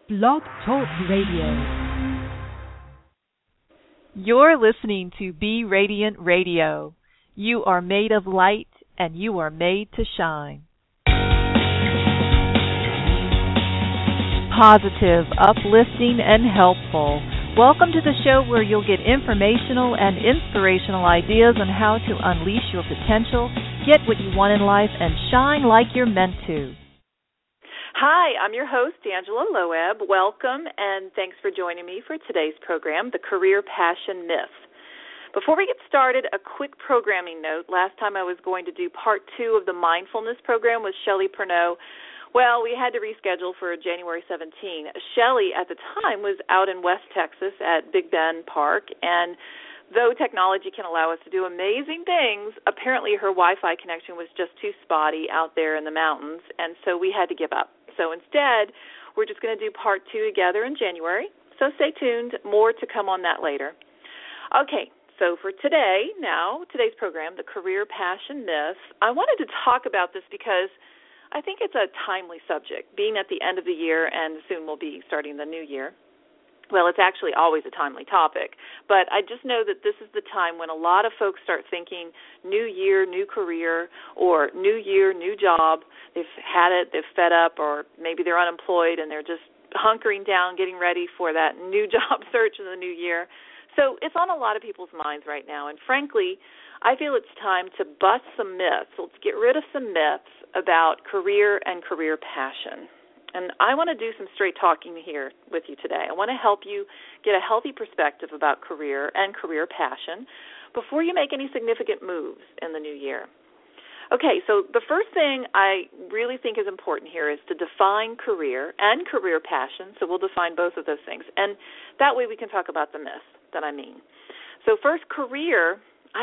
Blog Talk Radio. You're listening to Be Radiant Radio. You are made of light, and you are made to shine. Positive, uplifting, and helpful. Welcome to the show where you'll get informational and inspirational ideas on how to unleash your potential, get what you want in life, and shine like you're meant to. Hi, I'm your host, Angela Loeb. Welcome, and thanks for joining me for today's program, The Career Passion Myth. Before we get started, a quick programming note. Last time I was going to do part 2 of the mindfulness program with Shelley Perneau. Well, we had to reschedule for January 17. Shelley, at the time, was out in West Texas at Big Bend Park, and though technology can allow us to do amazing things, apparently her Wi-Fi connection was just too spotty out there in the mountains, and so we had to give up. So instead, we're just going to do part 2 together in January, so stay tuned. More to come on that later. Okay, so for today, today's program, The Career Passion Myth, I wanted to talk about this because I think it's a timely subject, being at the end of the year and soon we'll be starting the new year. Well, it's actually always a timely topic, but I just know that this is the time when a lot of folks start thinking new year, new career, or new year, new job. They've had it, they've fed up, or maybe they're unemployed and they're just hunkering down, getting ready for that new job search in the new year. So it's on a lot of people's minds right now, and frankly, I feel it's time to bust some myths. Let's get rid of some myths about career and career passion. And I want to do some straight talking here with you today. I want to help you get a healthy perspective about career and career passion before you make any significant moves in the new year. Okay, so the first thing I really think is important here is to define career and career passion. So we'll define both of those things. And that way we can talk about the myth that I mean. So first, career,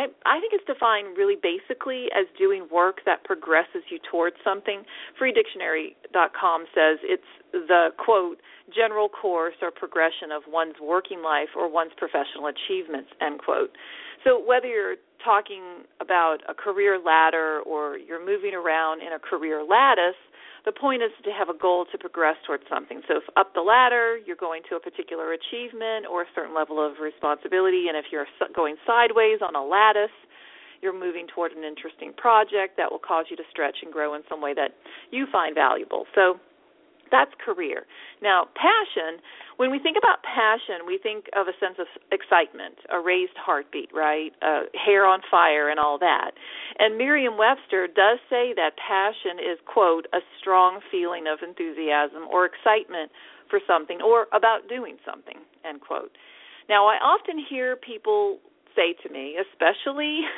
I think it's defined really basically as doing work that progresses you towards something. FreeDictionary.com says it's the, quote, general course or progression of one's working life or one's professional achievements, end quote. So whether you're talking about a career ladder or you're moving around in a career lattice, the point is to have a goal to progress towards something. So if up the ladder, you're going to a particular achievement or a certain level of responsibility, and if you're going sideways on a lattice, you're moving toward an interesting project that will cause you to stretch and grow in some way that you find valuable. So that's career. Now, passion, when we think about passion, we think of a sense of excitement, a raised heartbeat, right? Hair on fire and all that. And Merriam-Webster does say that passion is, quote, a strong feeling of enthusiasm or excitement for something or about doing something, end quote. Now, I often hear people say to me, especially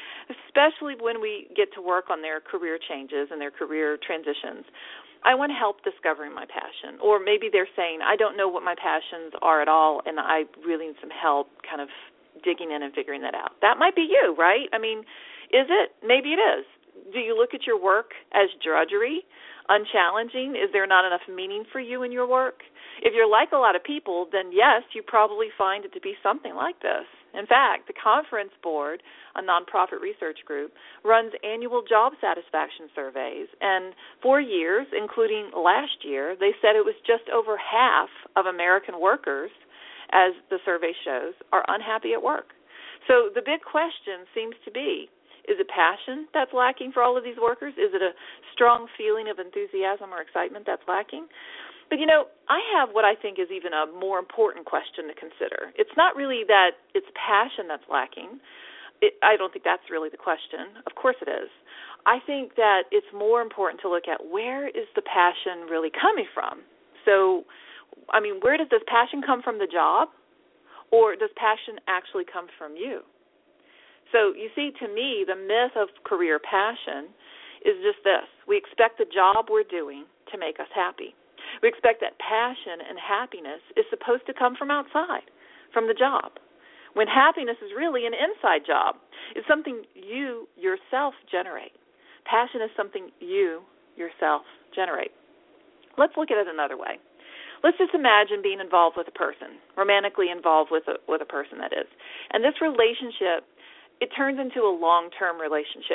when we get to work on their career changes and their career transitions, I want to help discovering my passion. Or maybe they're saying, I don't know what my passions are at all, and I really need some help kind of digging in and figuring that out. That might be you, right? I mean, is it? Maybe it is. Do you look at your work as drudgery, unchallenging? Is there not enough meaning for you in your work? If you're like a lot of people, then yes, you probably find it to be something like this. In fact, the Conference Board, a nonprofit research group, runs annual job satisfaction surveys. And for years, including last year, they said it was just over half of American workers, as the survey shows, are unhappy at work. So the big question seems to be, is it passion that's lacking for all of these workers? Is it a strong feeling of enthusiasm or excitement that's lacking? But, you know, I have what I think is even a more important question to consider. It's not really that it's passion that's lacking. I don't think that's really the question. Of course it is. I think that it's more important to look at where is the passion really coming from. So, I mean, where does this passion come from, the job, or does passion actually come from you? So, you see, to me, the myth of career passion is just this. We expect the job we're doing to make us happy. We expect that passion and happiness is supposed to come from outside, from the job, when happiness is really an inside job. It's something you yourself generate. Passion is something you yourself generate. Let's look at it another way. Let's just imagine being involved with a person, romantically involved with a person, that is. And this relationship, it turns into a long-term relationship.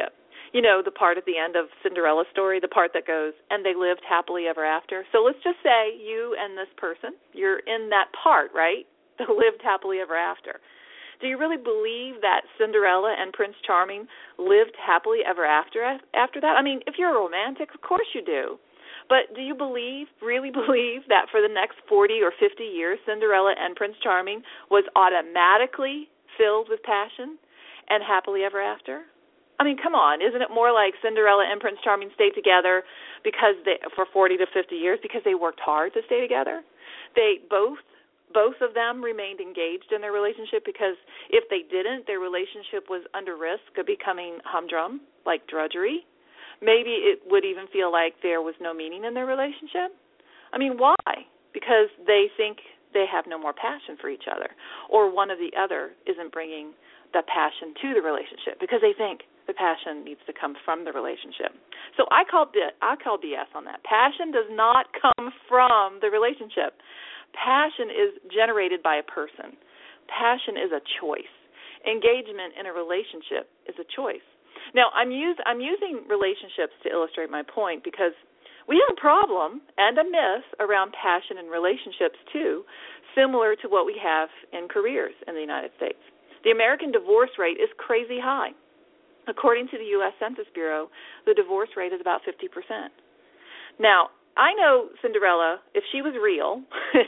You know, the part at the end of Cinderella's story, the part that goes, and they lived happily ever after. So let's just say you and this person, you're in that part, right? They lived happily ever after. Do you really believe that Cinderella and Prince Charming lived happily ever after that? I mean, if you're a romantic, of course you do. But do you really believe that for the next 40 or 50 years, Cinderella and Prince Charming was automatically filled with passion and happily ever after? I mean, come on. Isn't it more like Cinderella and Prince Charming stayed together for 40 to 50 years because they worked hard to stay together? They both of them remained engaged in their relationship because if they didn't, their relationship was under risk of becoming humdrum, like drudgery. Maybe it would even feel like there was no meaning in their relationship. I mean, why? Because they think they have no more passion for each other, or one or the other isn't bringing the passion to the relationship because they think the passion needs to come from the relationship. So I call BS on that. Passion does not come from the relationship. Passion is generated by a person. Passion is a choice. Engagement in a relationship is a choice. Now, I'm using relationships to illustrate my point because we have a problem and a myth around passion in relationships, too, similar to what we have in careers in the United States. The American divorce rate is crazy high. According to the U.S. Census Bureau, the divorce rate is about 50%. Now, I know Cinderella, if she was real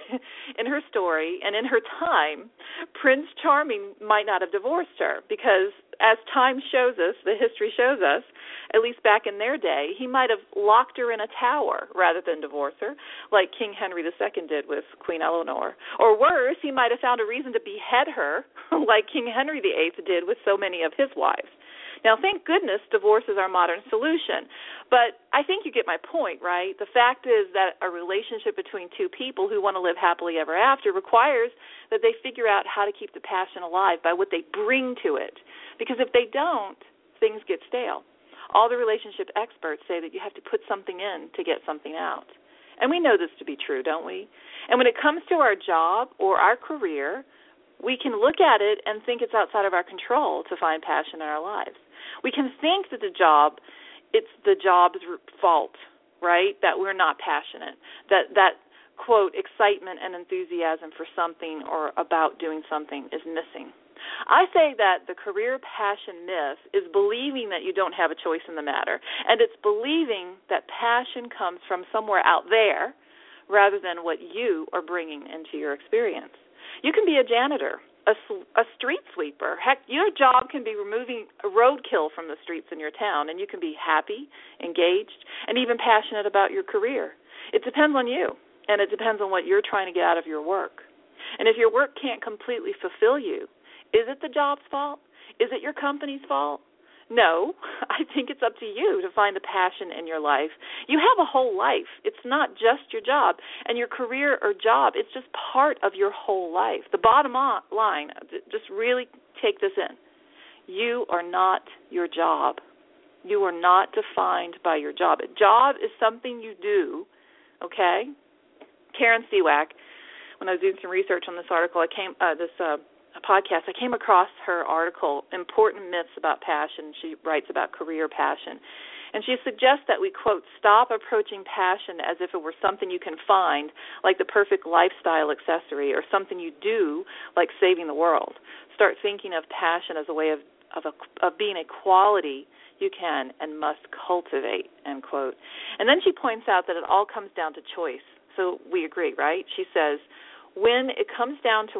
in her story and in her time, Prince Charming might not have divorced her because as time shows us, the history shows us, at least back in their day, he might have locked her in a tower rather than divorce her, like King Henry II did with Queen Eleanor. Or worse, he might have found a reason to behead her, like King Henry VIII did with so many of his wives. Now, thank goodness divorce is our modern solution. But I think you get my point, right? The fact is that a relationship between two people who want to live happily ever after requires that they figure out how to keep the passion alive by what they bring to it. Because if they don't, things get stale. All the relationship experts say that you have to put something in to get something out. And we know this to be true, don't we? And when it comes to our job or our career, we can look at it and think it's outside of our control to find passion in our lives. We can think that it's the job's fault, right, that we're not passionate, that quote, excitement and enthusiasm for something or about doing something is missing. I say that the career passion myth is believing that you don't have a choice in the matter, and it's believing that passion comes from somewhere out there rather than what you are bringing into your experience. You can be a janitor, a street sweeper. Heck, your job can be removing a roadkill from the streets in your town, and you can be happy, engaged, and even passionate about your career. It depends on you, and it depends on what you're trying to get out of your work. And if your work can't completely fulfill you, is it the job's fault? Is it your company's fault? No, I think it's up to you to find the passion in your life. You have a whole life. It's not just your job. And your career or job, it's just part of your whole life. The bottom line, just really take this in. You are not your job. You are not defined by your job. A job is something you do, okay? Karen Seawack, when I was doing some research on this article, podcast, I came across her article, Important Myths About Passion. She writes about career passion. And she suggests that we, quote, stop approaching passion as if it were something you can find, like the perfect lifestyle accessory, or something you do, like saving the world. Start thinking of passion as a way of being a quality you can and must cultivate, end quote. And then she points out that it all comes down to choice. So we agree, right? She says, when it comes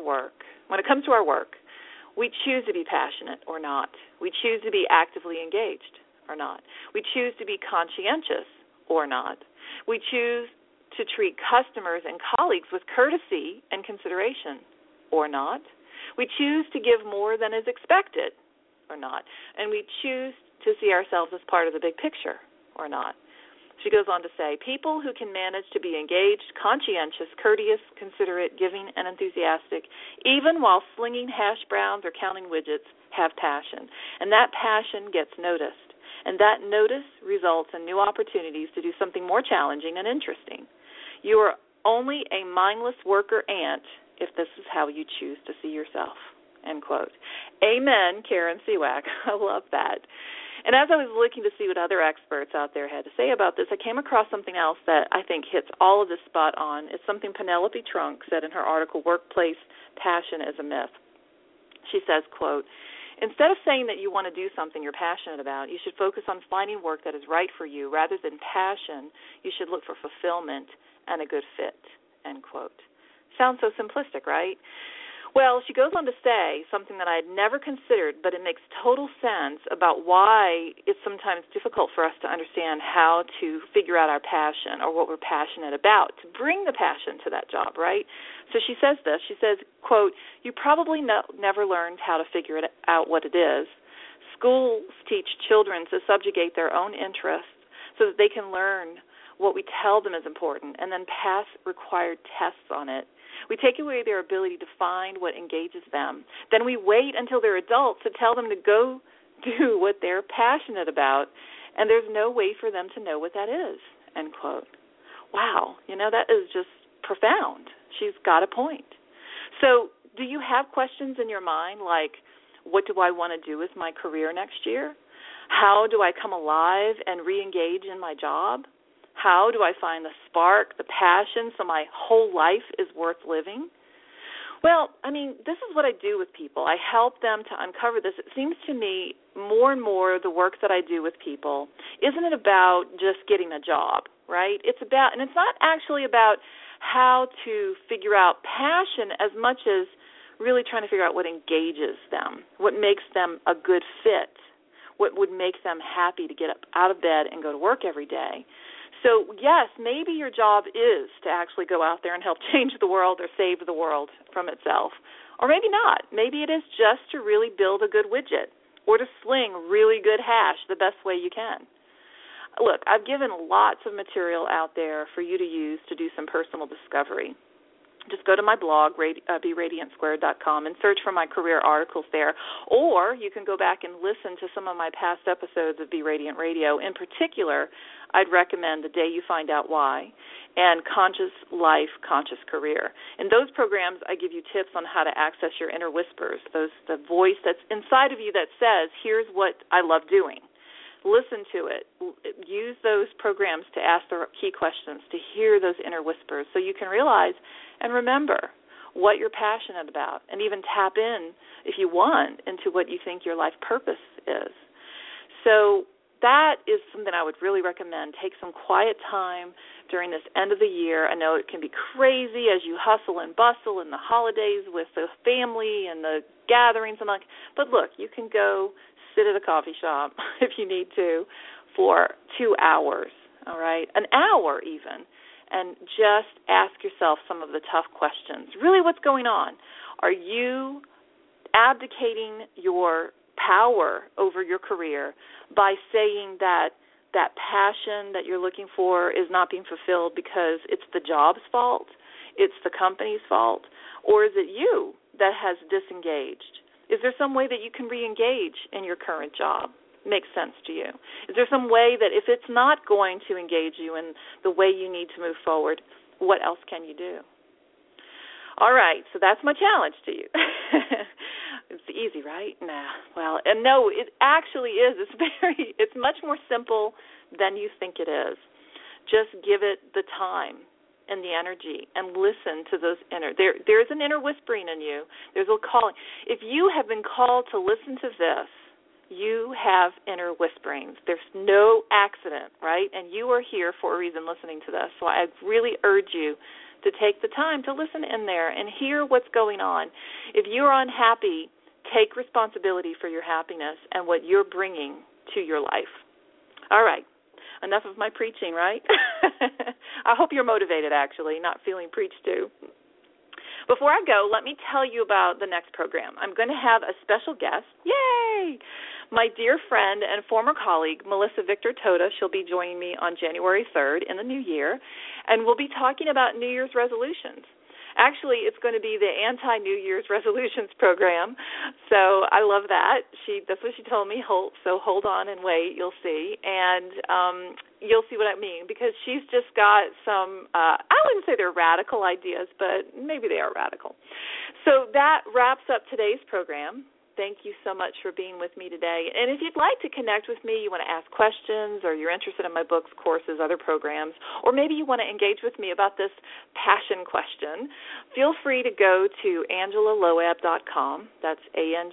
to our work, we choose to be passionate or not. We choose to be actively engaged or not. We choose to be conscientious or not. We choose to treat customers and colleagues with courtesy and consideration or not. We choose to give more than is expected or not. And we choose to see ourselves as part of the big picture or not. She goes on to say, people who can manage to be engaged, conscientious, courteous, considerate, giving, and enthusiastic, even while slinging hash browns or counting widgets, have passion. And that passion gets noticed. And that notice results in new opportunities to do something more challenging and interesting. You are only a mindless worker ant if this is how you choose to see yourself, end quote. Amen, Karen Seawack. I love that. And as I was looking to see what other experts out there had to say about this, I came across something else that I think hits all of this spot on. It's something Penelope Trunk said in her article, Workplace Passion is a Myth. She says, quote, "Instead of saying that you want to do something you're passionate about, you should focus on finding work that is right for you. Rather than passion, you should look for fulfillment and a good fit," end quote. Sounds so simplistic, right? Well, she goes on to say something that I had never considered, but it makes total sense about why it's sometimes difficult for us to understand how to figure out our passion or what we're passionate about, to bring the passion to that job, right? So she says this. She says, quote, "You probably never learned how to figure it out what it is. Schools teach children to subjugate their own interests so that they can learn what we tell them is important and then pass required tests on it. We take away their ability to find what engages them. Then we wait until they're adults to tell them to go do what they're passionate about, and there's no way for them to know what that is," end quote. Wow, that is just profound. She's got a point. So do you have questions in your mind like, what do I want to do with my career next year? How do I come alive and re-engage in my job? How do I find the spark, the passion, so my whole life is worth living? Well, this is what I do with people. I help them to uncover this. It seems to me more and more the work that I do with people isn't about just getting a job, right? It's not actually about how to figure out passion as much as really trying to figure out what engages them, what makes them a good fit, what would make them happy to get up out of bed and go to work every day. So, yes, maybe your job is to actually go out there and help change the world or save the world from itself. Or maybe not. Maybe it is just to really build a good widget or to sling really good hash the best way you can. Look, I've given lots of material out there for you to use to do some personal discovery. Just go to my blog, BeRadiantSquared.com, and search for my career articles there. Or you can go back and listen to some of my past episodes of Be Radiant Radio. In particular, I'd recommend The Day You Find Out Why and Conscious Life, Conscious Career. In those programs, I give you tips on how to access your inner whispers, the voice that's inside of you that says, here's what I love doing. Listen to it. Use those programs to ask the key questions, to hear those inner whispers so you can realize and remember what you're passionate about and even tap in, if you want, into what you think your life purpose is. So that is something I would really recommend. Take some quiet time during this end of the year. I know it can be crazy as you hustle and bustle in the holidays with the family and the gatherings and like. But look, you can go sit at a coffee shop if you need to for 2 hours, all right, an hour even, and just ask yourself some of the tough questions. Really, what's going on? Are you abdicating your power over your career by saying that passion that you're looking for is not being fulfilled because it's the job's fault, it's the company's fault, or is it you that has disengaged? Is there some way that you can re-engage in your current job? Makes sense to you? Is there some way that if it's not going to engage you in the way you need to move forward, what else can you do? All right, so that's my challenge to you. It's easy, right? Nah. Well, and no, it actually is. It's much more simple than you think it is. Just give it the time and the energy and listen to those there's an inner whispering in you. There's a calling. If you have been called to listen to this, you have inner whisperings. There's no accident, right? And you are here for a reason listening to this. So I really urge you to take the time to listen in there and hear what's going on. If you're unhappy, take responsibility for your happiness and what you're bringing to your life. All right. Enough of my preaching, right? I hope you're motivated, actually, not feeling preached to. Before I go, let me tell you about the next program. I'm going to have a special guest. Yay! My dear friend and former colleague, Melissa Victor Toda. She'll be joining me on January 3rd in the new year, and we'll be talking about New Year's resolutions. Actually, it's going to be the anti-New Year's resolutions program, so I love that. That's what she told me, so hold on and wait, you'll see, and you'll see what I mean, because she's just got some, I wouldn't say they're radical ideas, but maybe they are radical. So that wraps up today's program. Thank you so much for being with me today. And if you'd like to connect with me, you want to ask questions, or you're interested in my books, courses, other programs, or maybe you want to engage with me about this passion question, feel free to go to AngelaLoeb.com. That's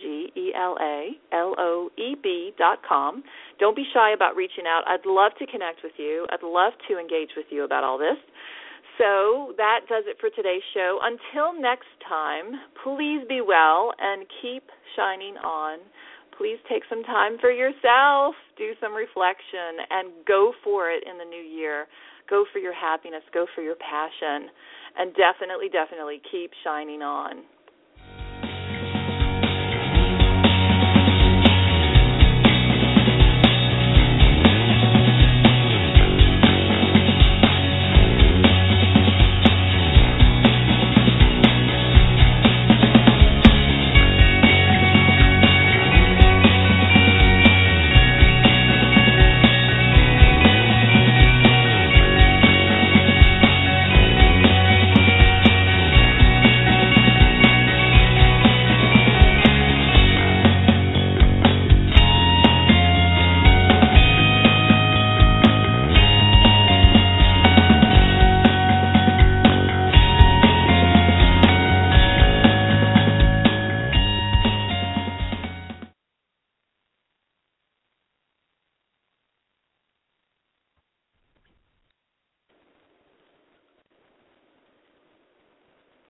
ANGELALOEB.com. Don't be shy about reaching out. I'd love to connect with you. I'd love to engage with you about all this. So that does it for today's show. Until next time, please be well and keep shining on. Please take some time for yourself, do some reflection, and go for it in the new year. Go for your happiness, go for your passion, and definitely, definitely keep shining on.